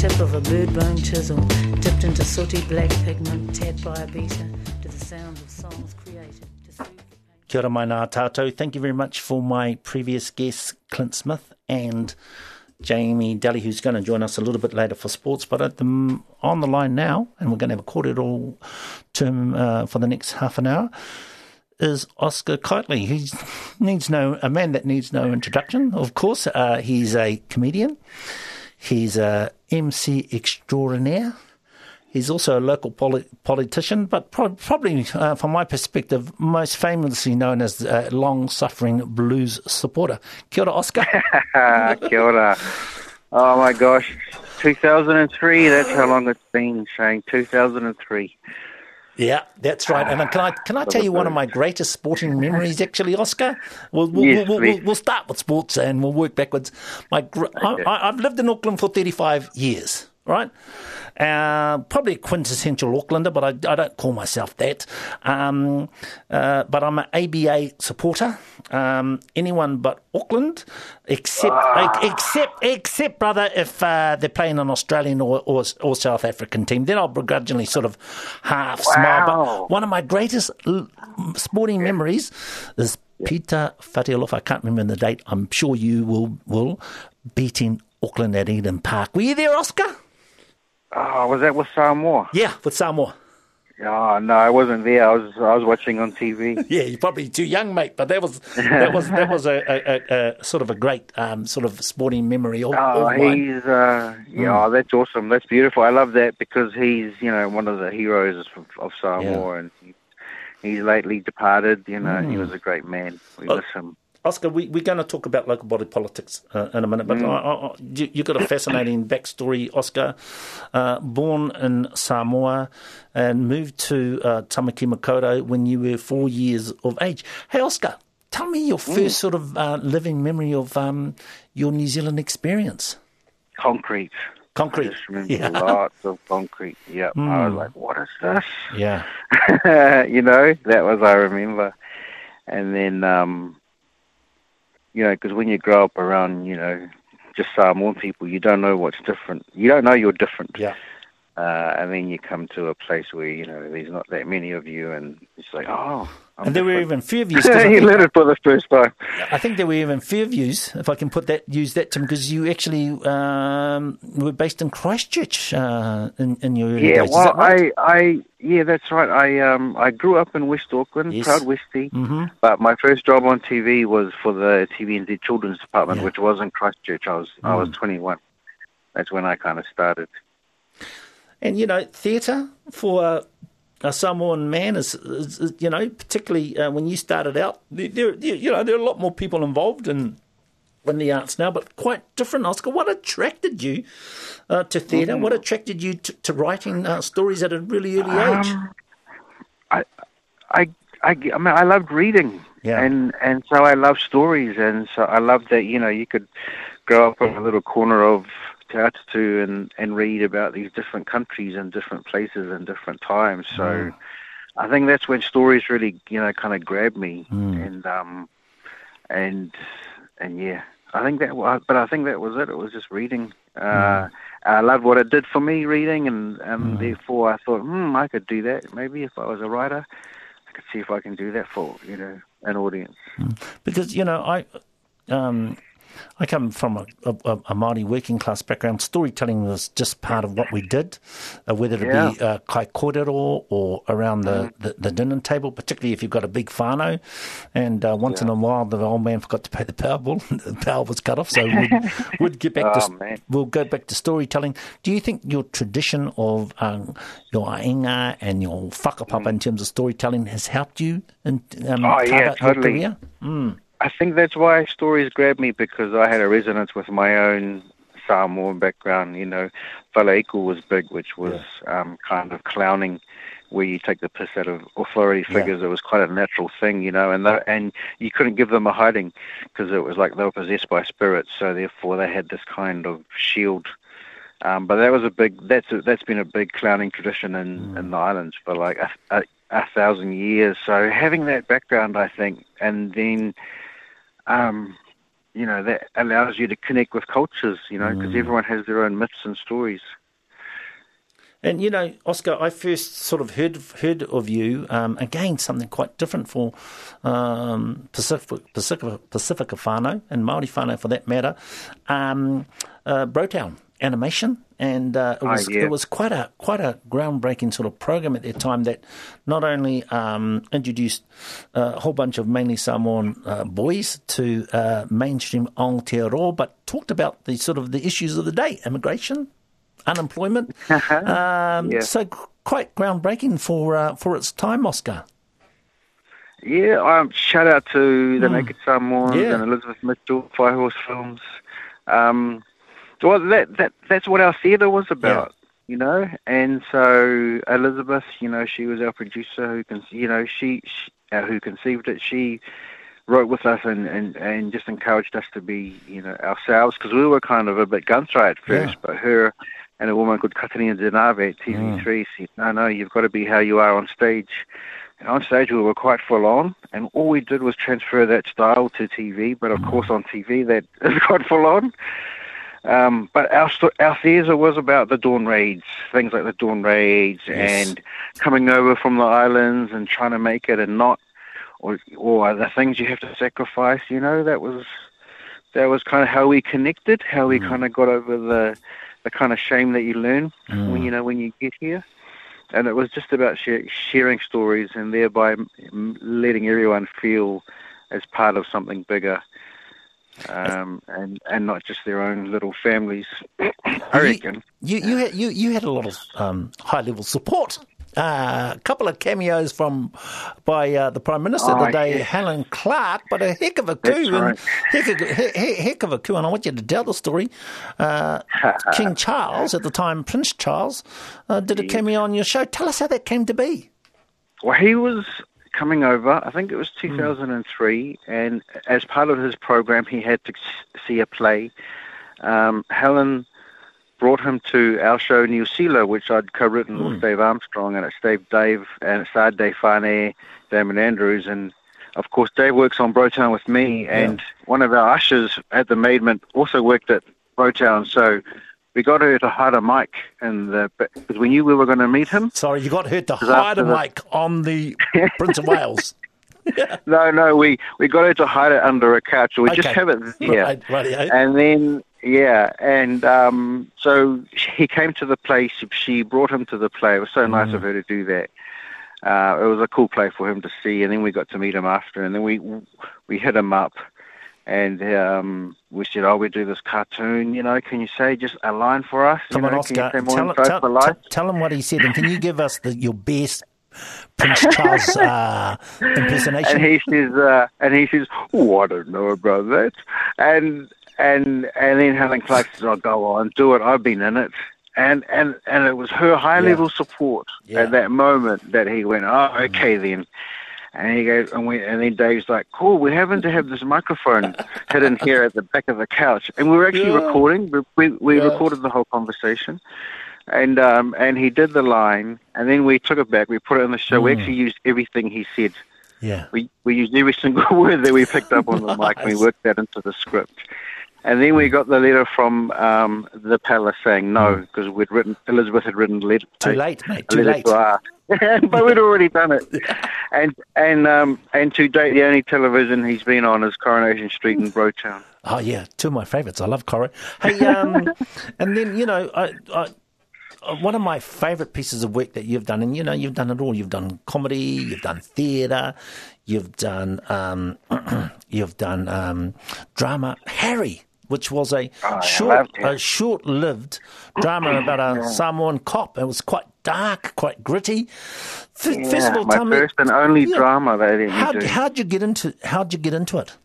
tip of a bird bone chisel, dipped into sooty black pigment, tapped by a beater, to the sound of songs created to soothe the pain. Kia ora mai nā tātou. Thank you very much for my previous guests, Clint Smith and Jamie Daly, who's going to join us a little bit later for sports, but on the line now, and we're going to have a kōrero to him for the next half an hour, is Oscar Kiteley. He needs a man that needs no introduction, of course. He's a comedian. He's a MC extraordinaire. He's also a local politician, but probably, from my perspective, most famously known as a long-suffering blues supporter. Kia ora, Oscar. Kia ora. Oh, my gosh. 2003, that's how long it's been, Shane. 2003. Yeah, that's right. And can I tell you one of my greatest sporting memories, actually, Oscar? We'll start with sports and we'll work backwards. I've lived in Auckland for 35 years, right? Probably a quintessential Aucklander, but I don't call myself that. But I'm an ABA supporter. Anyone but Auckland, except brother, if they're playing an Australian or South African team, then I'll begrudgingly sort of half smile. But one of my greatest sporting memories is Peter Whatealofa. I can't remember the date. I'm sure you will beating Auckland at Eden Park. Were you there, Oscar? Oh, was that with Samoa? Yeah, with Samoa. Oh, no, I wasn't there. I was watching on TV. Yeah, you're probably too young, mate. But that was a sort of a great sort of sporting memory. That's awesome. That's beautiful. I love that because he's one of the heroes of Samoa, and he's lately departed. He was a great man. We miss him. Oscar, we're going to talk about local body politics in a minute, but you've got a fascinating backstory, Oscar. Born in Samoa and moved to Tamaki Makaurau when you were 4 years of age. Hey, Oscar, tell me your first sort of living memory of your New Zealand experience. Concrete. I just remember lots of concrete. Yeah, I was like, what is this? Yeah. That was, I remember. And then... because when you grow up around, just Samoan people, you don't know what's different. You don't know you're different. Yeah. And then you come to a place where, there's not that many of you, and it's like, I'm and there different. were even few views. You learned it for the first time. I think there were even few views, if I can use that term, because you actually were based in Christchurch in your early days. Well, is that right? That's right. I grew up in West Auckland, yes. Proud Westie, but my first job on TV was for the TVNZ Children's Department, which was in Christchurch. I was 21. That's when I kind of started. And theatre for a Samoan man is particularly when you started out, there are a lot more people involved in the arts now, but quite different. Oscar, what attracted you to theatre? What attracted you to writing stories at a really early age? I loved reading, and so I love stories, and so I loved that you could grow up in a little corner of Te Atatu and read about these different countries and different places and different times. So I think that's when stories really kind of grabbed me, and yeah, I think that was it. It was just reading. I loved what it did for me, reading, and therefore I thought, I could do that. Maybe if I was a writer, I could see if I can do that for an audience. Because I come from a Māori working class background. Storytelling was just part of what we did, whether it be kai kōrero or around the dinner table, particularly if you've got a big whānau. And once in a while, the old man forgot to pay the power bill. The power was cut off, so we'd get back we'll go back to storytelling. Do you think your tradition of your ainga and your whakapapa in terms of storytelling has helped you in totally. your career? I think that's why stories grabbed me, because I had a resonance with my own Samoan background. Whalaeku was big, which was kind of clowning, where you take the piss out of authority figures. It was quite a natural thing, and you couldn't give them a hiding because it was like they were possessed by spirits. So therefore, they had this kind of shield. But that was that's been a big clowning tradition in the islands for like a 1,000 years. So having that background, I think, and then that allows you to connect with cultures, because everyone has their own myths and stories. And, Oscar, I first sort of heard of you, again, something quite different for Pacifica whānau, and Māori whānau for that matter, Brotown animation. And it was quite a groundbreaking sort of program at that time that not only introduced a whole bunch of mainly Samoan boys to mainstream Aotearoa, but talked about the issues of the day, immigration, unemployment. So quite groundbreaking for its time, Oscar. Yeah, shout out to the Naked Samoans and Elizabeth Mitchell, Five Horse Films. Well, that's what our theatre was about, And so Elizabeth, she was our producer who conceived it. She wrote with us and just encouraged us to be, ourselves, because we were kind of a bit gun-shy at first, but her and a woman called Katarina Denave at TV3 said, no, you've got to be how you are on stage. And on stage we were quite full on, and all we did was transfer that style to TV, but of course on TV that is quite full on. But our theatre was about the dawn raids, things like the dawn raids and coming over from the islands and trying to make it and not, or the things you have to sacrifice, that was kind of how we connected, how we kind of got over the kind of shame that you learn when you get here. And it was just about sharing stories and thereby letting everyone feel as part of something bigger. And not just their own little families. I reckon. You had a lot of high level support. A couple of cameos by the Prime Minister today, Helen Clark, but a heck of a coup. Right. Heck of a coup, and I want you to tell the story. King Charles, at the time Prince Charles, did a cameo on your show. Tell us how that came to be. Well, he was coming over, I think it was 2003, and as part of his program, he had to see a play. Helen brought him to our show, New Zealand, which I'd co-written with Dave Armstrong, and it starred Dave Whānau, Damon Andrews, and of course Dave works on Brotown with me, and one of our ushers at the Maidment also worked at Brotown, so we got her to hide a mic, because we knew we were going to meet him. Sorry, you got her to hide a mic on the Prince of Wales. No, we got her to hide it under a couch. We just have it there. Right. And then, so he came to the play. She brought him to the play. It was so nice of her to do that. It was a cool play for him to see, and then we got to meet him after, and then we hit him up. And we said, we do this cartoon, can you say just a line for us? Come on, Oscar, tell him what he said, and can you give us your best Prince Charles impersonation? And he says, I don't know about that. And then Helen Clark says, go on, do it, I've been in it. And it was her high-level support at that moment that he went, okay then. And he goes, and then Dave's like, cool, we happen to have this microphone hidden here at the back of the couch. And we were actually recording. We recorded the whole conversation. And he did the line, and then we took it back. We put it in the show. We actually used everything he said. Yeah. We used every single word that we picked up on the mic, and we worked that into the script. And then we got the letter from the palace saying no, because Elizabeth had written a letter. Too late, mate. Too late. But we'd already done it. And to date, the only television he's been on is Coronation Street in Brotown. Oh yeah, two of my favourites. I love Coro. Hey, and then I one of my favourite pieces of work that you've done, and you've done it all. You've done comedy, you've done theatre, you've done drama. Harry, which was a short-lived drama about a Samoan cop. It was quite dark, quite gritty. First of all, tell me, first and only drama that I do. How'd you get into it?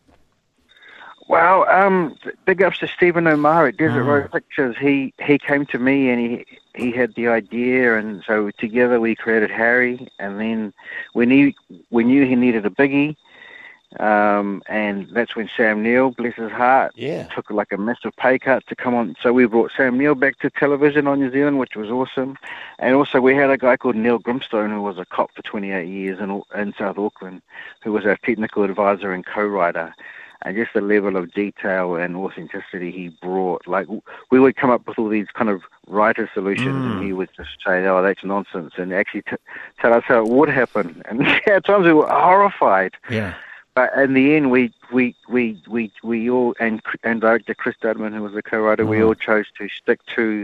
Well, big ups to Stephen O'Mara at Desert Road Pictures. He came to me and he had the idea, and so together we created Harry. And then we knew he needed a biggie. And that's when Sam Neill, bless his heart, took like a massive pay cut to come on. So we brought Sam Neill back to television on New Zealand, which was awesome. And also we had a guy called Neil Grimstone, who was a cop for 28 years in South Auckland, who was our technical advisor and co-writer. and just the level of detail and authenticity he brought. Like, we would come up with all these kind of writer solutions, and he would just say, "Oh, that's nonsense," and actually tell us how it would happen. And at times we were horrified. Yeah. But in the end, we all, and director Chris Dudman, who was the co-writer, we all chose to stick to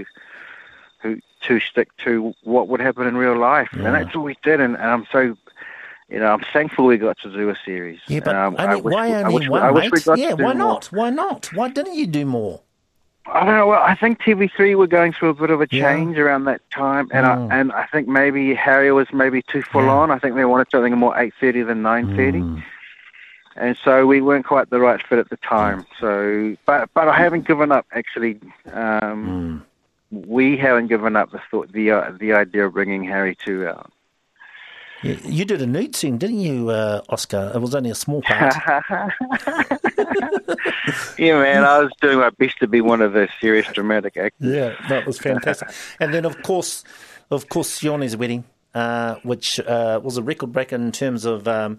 what would happen in real life, and that's what we did. And I'm so, I'm thankful we got to do a series. Yeah, but why only one, mate? Yeah, why not? Why not? Why didn't you do more? I don't know. Well, I think TV3 were going through a bit of a change around that time, and I think maybe Harry was maybe too full on. I think they wanted something more 8:30 than 9:30. And so we weren't quite the right fit at the time. So, but I haven't given up. Actually, we haven't given up the idea of bringing Harry to. You did a nude scene, didn't you, Oscar? It was only a small part. Yeah, man, I was doing my best to be one of the serious dramatic actors. Yeah, that was fantastic. And then, of course, Sione's wedding. Which was a record breaker in terms of the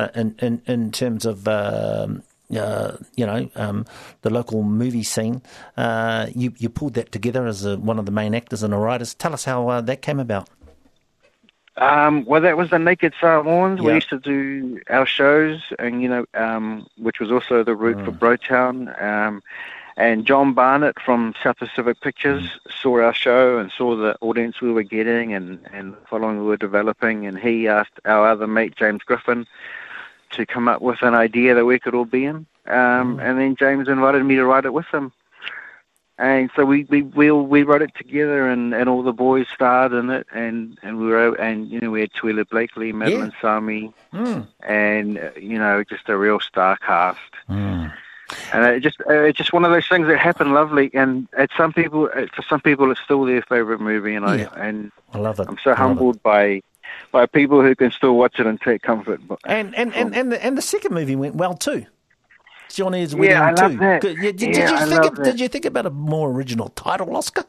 local movie scene. You pulled that together as one of the main actors and the writers. Tell us how that came about. Well, that was the Naked Samoans. Yeah. We used to do our shows, and which was also the route for Brotown. And John Barnett from South Pacific Pictures saw our show and saw the audience we were getting and the following we were developing. And he asked our other mate, James Griffin, to come up with an idea that we could all be in. And then James invited me to write it with him. And so we wrote it together, and all the boys starred in it, and we had Twyla Blakely, Madeline Sami, and just a real star cast. And it's just one of those things that happened lovely, and for some people, it's still their favorite movie, and I love it. I'm so humbled by people who can still watch it and take comfort. And the second movie went well too. Johnny's wedding I love too. That. Did you think about a more original title, Oscar?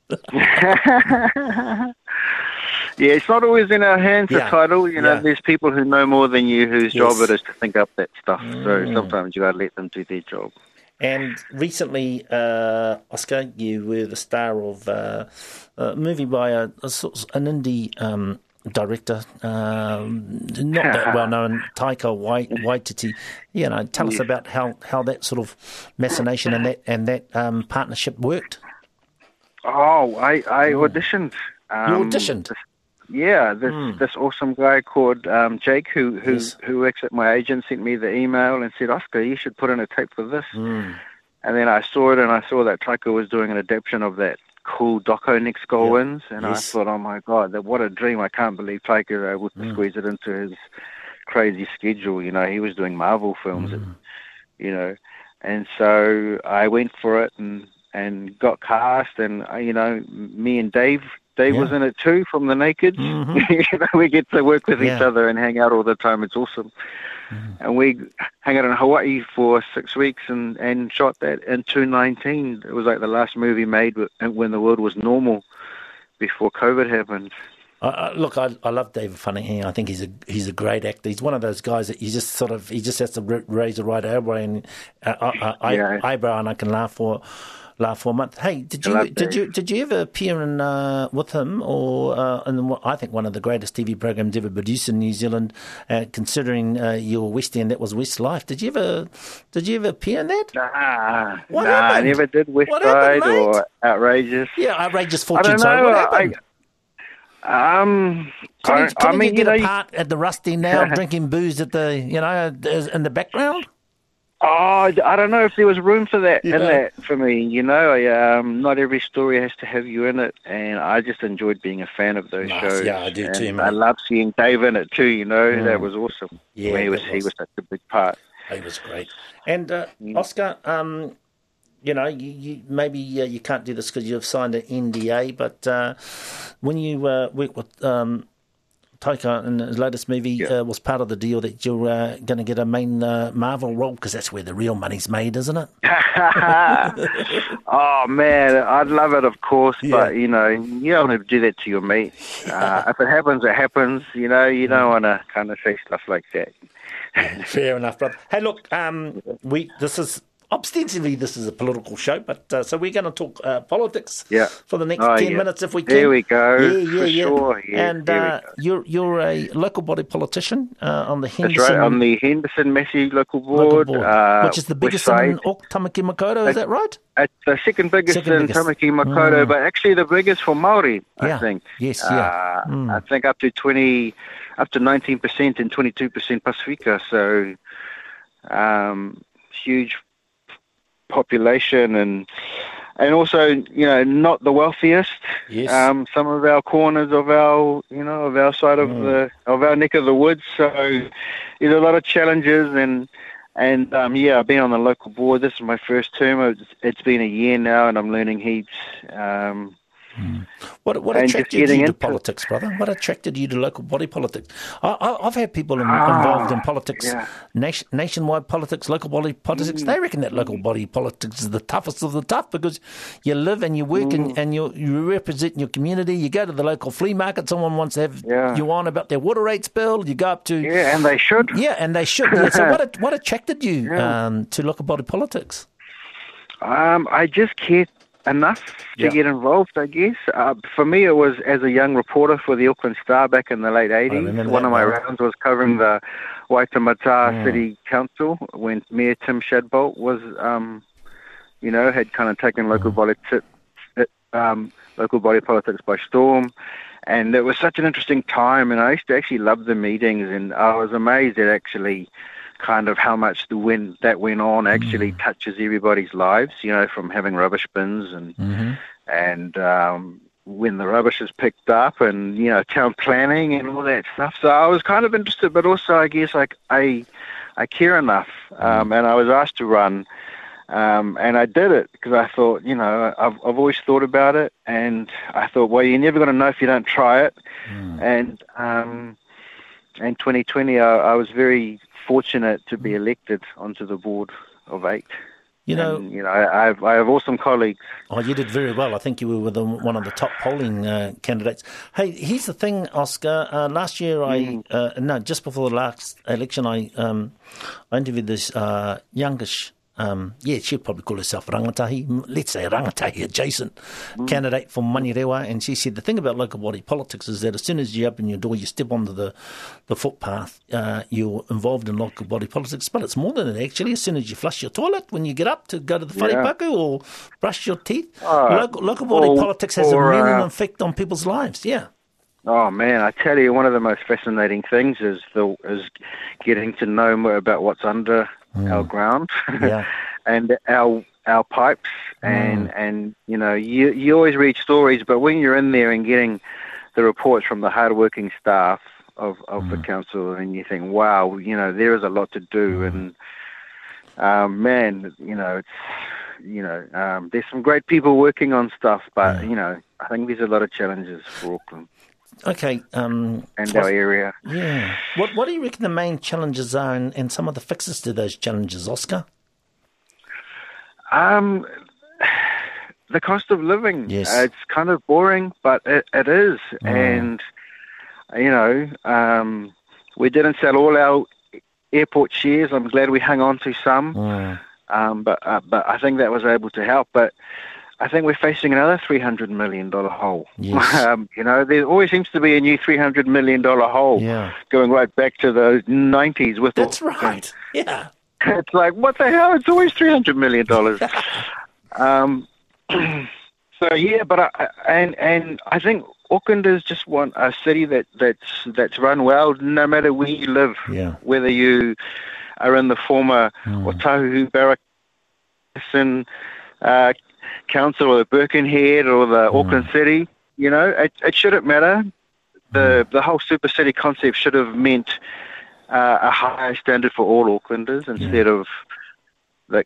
Yeah, it's not always in our hands, the title. There's people who know more than you whose job it is to think up that stuff. So sometimes you got to let them do their job. And recently, Oscar, you were the star of a movie by an indie director, not that well known, Taika Waititi. Tell us about how that sort of machination and that partnership worked. Oh, I auditioned. You auditioned? This awesome guy called Jake, who works at my agent, sent me the email and said, "Oscar, you should put in a tape for this." And then I saw it, and I saw that Taika was doing an adaptation of that cool doco Nick Skull wins, and I thought, oh my God, what a dream. I can't believe Taika was able to squeeze it into his crazy schedule. He was doing Marvel films, and so I went for it and got cast, and me and Dave was in it too from the Naked. We get to work with each other and hang out all the time. It's awesome. And we hang out in Hawaii for 6 weeks and shot that in 2019. It was like the last movie made when the world was normal before COVID happened. Look, I love David Funningham. I think he's a great actor. He's one of those guys that he just has to raise the right eyebrow and eyebrow, and I can laugh for a month. Hey, did you ever appear in with him or in I think one of the greatest TV programs ever produced in New Zealand? Considering your West End, that was Westlife. Did you ever appear in that? I never did West Side or Outrageous. Yeah, Outrageous Fortune. I don't know. What happened? Can you get a part at the Rusty now, drinking booze at the in the background? Oh, I don't know if there was room for that in that for me. Not every story has to have you in it, and I just enjoyed being a fan of those shows. Yeah, I do too, man. I love seeing Dave in it too. That was awesome. Yeah, he was such a big part. He was great. And Oscar, you maybe you can't do this because you've signed an NDA, but when you work with Taika in his latest movie was part of the deal that you're going to get a main Marvel role, because that's where the real money's made, isn't it? Oh man, I'd love it, of course, but you don't want to do that to your mate. If it happens, it happens. You don't want to kind of say stuff like that. Fair enough, brother. Hey, look, ostensibly this is a political show, but so we're going to talk politics for the next 10 minutes if we can. There we go. Sure. Yeah, and you're a local body politician on the Henderson. That's right, on the Henderson Massey local board. Which is the biggest in Tamaki Makaurau, is that right? It's the second biggest in Tamaki Makaurau, but actually the biggest for Māori, I think. Yes, I think up to 19% and 22% Pasifika, so huge population and also not the wealthiest. Yes. Some of our corners of our side of our neck of the woods. So there's a lot of challenges and I've been on the local board. This is my first term. It's been a year now, and I'm learning heaps. What attracted you to politics, brother? What attracted you to local body politics? I've had people involved in politics, nationwide politics, local body politics. They reckon that local body politics is the toughest of the tough because you live and you work and you represent your community. You go to the local flea market. Someone wants to have you on about their water rates bill. You go up to and they should. And they should. So what attracted you to local body politics? I just cared enough to get involved, I guess. For me, it was as a young reporter for the Auckland Star back in the late 80s. One of my rounds was covering the Waitemata City Council when Mayor Tim Shadbolt was, had kind of taken local body politics by storm. And it was such an interesting time, and I used to actually love the meetings, and I was amazed at actually kind of how much that went on actually touches everybody's lives, from having rubbish bins and when the rubbish is picked up and, town planning and all that stuff. So I was kind of interested, but also I guess I care enough, and I was asked to run, and I did it because I thought, I've always thought about it, and I thought, well, you're never going to know if you don't try it. And in 2020, I was very fortunate to be elected onto the board of 8. I have awesome colleagues. Oh, you did very well. I think you were one of the top polling candidates. Hey, here's the thing, Oscar. Last year, just before the last election, I interviewed this youngish. She'd probably call herself rangatahi, let's say rangatahi adjacent candidate for Manirewa, and she said the thing about local body politics is that as soon as you open your door, you step onto the footpath, you're involved in local body politics, but it's more than that actually. As soon as you flush your toilet, when you get up to go to the wharepaku or brush your teeth, local body politics has a meaning effect on people's lives, Oh man, I tell you, one of the most fascinating things is getting to know more about what's under our ground and our pipes, and you always read stories, but when you're in there and getting the reports from the hardworking staff of the council, and you think, wow, there is a lot to do, and there's some great people working on stuff, but I think there's a lot of challenges for Auckland. Okay. And our area. Yeah. What do you reckon the main challenges are and some of the fixes to those challenges, Oscar? The cost of living. Yes. It's kind of boring, but it is. And, we didn't sell all our airport shares. I'm glad we hung on to some. But I think that was able to help. But I think we're facing another $300 million hole. Yes. There always seems to be a new $300 million hole going right back to the 90s. That's right. Yeah. It's like, what the hell? It's always $300 million. But I think Auckland is just a city that's run well, no matter where you live, whether you are in the former Otahuhu Barrack Council or the Birkenhead or the Auckland City. It shouldn't matter. The whole super city concept should have meant a higher standard for all Aucklanders instead of but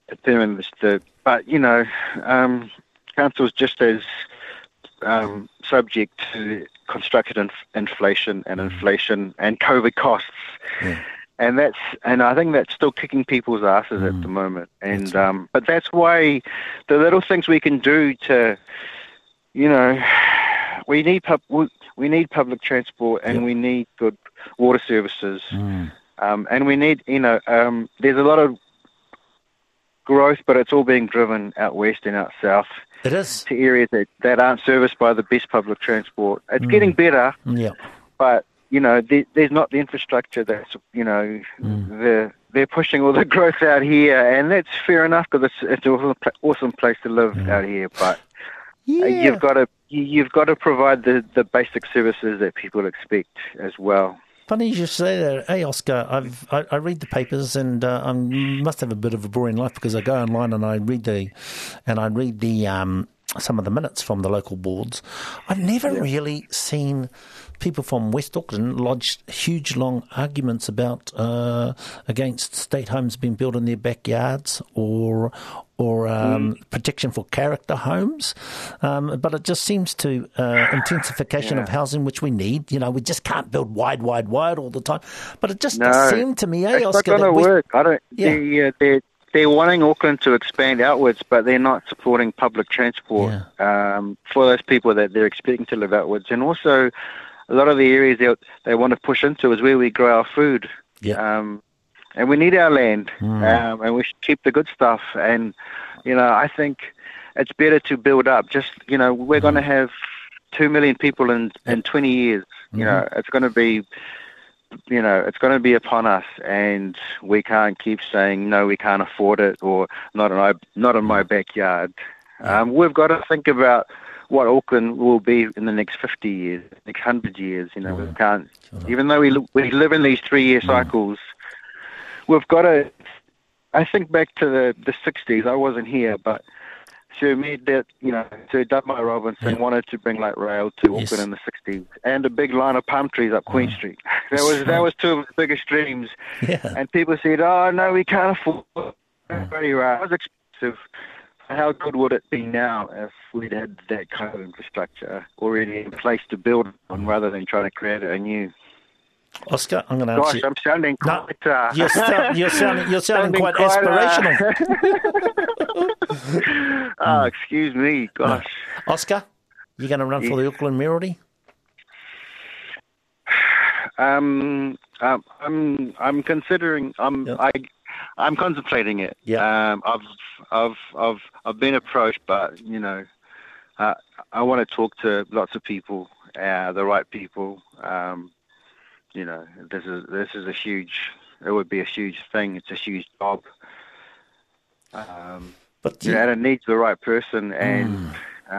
council's just as subject to construction inflation and COVID costs. And I think that's still kicking people's asses at the moment. And but that's why the little things we can do to, we need public transport and we need good water services. And we need, there's a lot of growth, but it's all being driven out west and out south. It is. To areas that aren't serviced by the best public transport. It's getting better, but, there's not the infrastructure that's, they're pushing all the growth out here, and that's fair enough because it's an awesome place to live out here, but you've got to provide the basic services that people expect as well. Funny you say that. Hey, Oscar, I read the papers, and I must have a bit of a boring life because I go online and I read the some of the minutes from the local boards. I've never really seen people from West Auckland lodge huge, long arguments about against state homes being built in their backyards or protection for character homes. But it just seems to intensification of housing, which we need. We just can't build wide all the time. But it just seemed to me, it's Oscar, not going to work. I don't. They're wanting Auckland to expand outwards, but they're not supporting public transport for those people that they're expecting to live outwards. And also, a lot of the areas they want to push into is where we grow our food. And we need our land, and we should keep the good stuff. And, I think it's better to build up. Just, we're going to have 2 million people in 20 years. It's going to be... it's going to be upon us, and we can't keep saying, no, we can't afford it, or not in my backyard. We've got to think about what Auckland will be in the next 50 years, next 100 years. We can't, even though we live in these 3-year cycles, we've got to, I think back to the 60s, I wasn't here, but Sir Dudley Robinson wanted to bring light rail to Auckland in the 60s, and a big line of palm trees up Queen Street. That was two of his biggest dreams. And people said, "Oh no, we can't afford it. Very right. It was expensive." How good would it be now if we'd had that kind of infrastructure already in place to build on, rather than trying to create it anew? Oscar, I'm going to answer. Gosh, I'm sounding quite... you're sounding quite aspirational. Excuse me, gosh. Oscar, you going to run for the Auckland Mayoralty? I'm considering. I'm contemplating it. I've been approached, but I want to talk to lots of people, the right people. This is a huge. It would be a huge thing. It's a huge job. And it needs the right person, and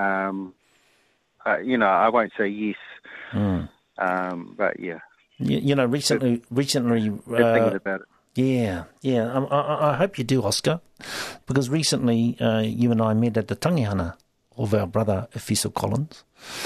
I won't say yes. But yeah. Recently. Thinking about it. Yeah. I hope you do, Oscar, because recently you and I met at the tangihana of our brother Efeso Collins,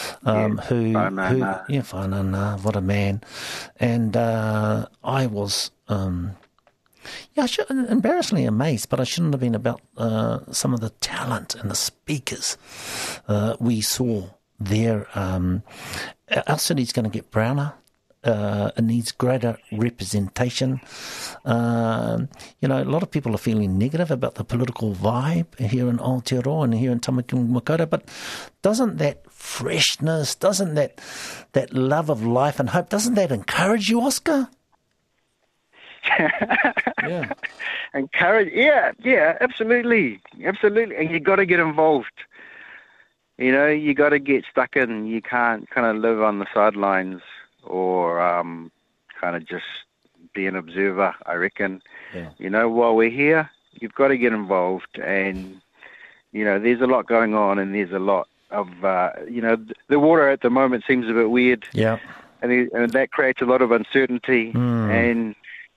whanana, what a man, and I was embarrassingly amazed, but I shouldn't have been, about some of the talent and the speakers we saw there. Our city's going to get browner. It needs greater representation. A lot of people are feeling negative about the political vibe here in Aotearoa and here in Tamaki Makaurau, but doesn't that freshness, doesn't that love of life and hope, doesn't that encourage you, Oscar? Encourage, absolutely. And you got to get involved. You got to get stuck in. You can't kind of live on the sidelines or kind of just be an observer, I reckon. While we're here, you've got to get involved, and there's a lot going on, and there's a lot of the water at the moment seems a bit weird, and that creates a lot of uncertainty, and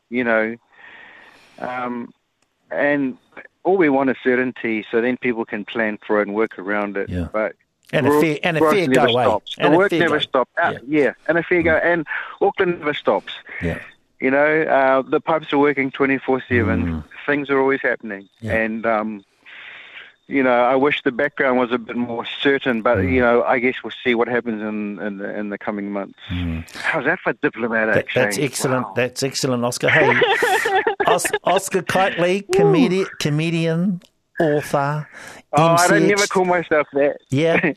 and all we want is certainty, so then people can plan for it and work around it. But And a fair go away. The work never stops. And a fair go. And Auckland never stops. The pipes are working 24/7. Things are always happening. And, I wish the background was a bit more certain, but, I guess we'll see what happens in the coming months. How's that for diplomat action? That's excellent. Wow. That's excellent, Oscar. Hey, Oscar Kitely, comedian, author. I don't never call myself that. Yeah.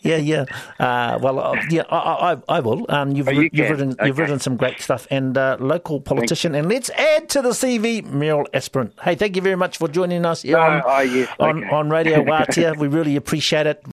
I will. You've written some great stuff, and local politician. And let's add to the CV, mayoral aspirant. Hey, thank you very much for joining us here on Radio Wātea. We really appreciate it.